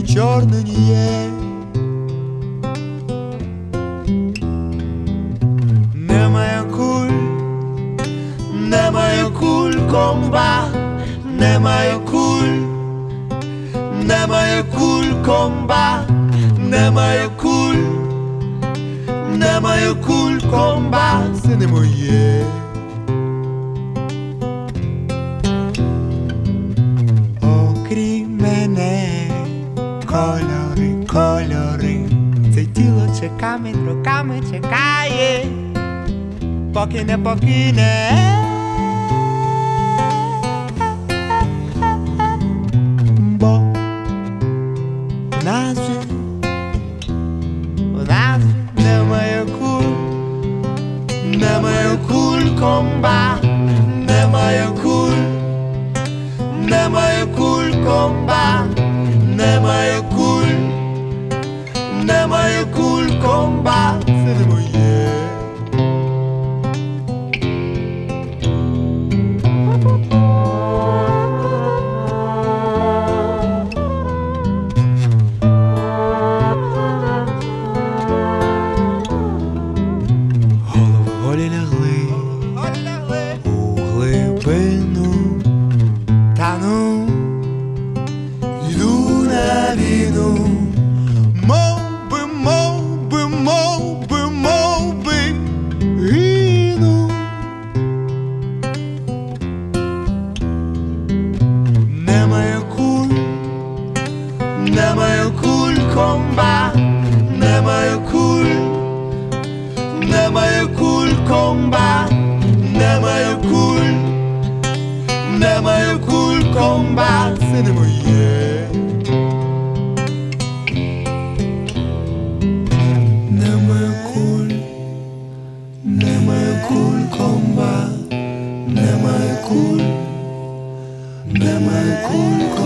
чорне є. Немає куль, комбат, немає куль, немає куль, комбат, немає куль, немає куль, комбат, це не моє. Окрім мене, кольори, кольори, це тіло чеками, роками чекає, поки не покине. Бо в нас немає куль, немає куль, комбат, немає куль, немає куль, комбат, немає куль, немає куль, комбат, це не моє. Голі лягли у глибину, тану, йду на війну, мовби гину. Немає куль, немає куль, комбат, немає куль, немає куль, комбат, немає куль, немає куль, комбат, це не моє. Немає куль, немає куль, комбат, немає куль, немає куль, комбат.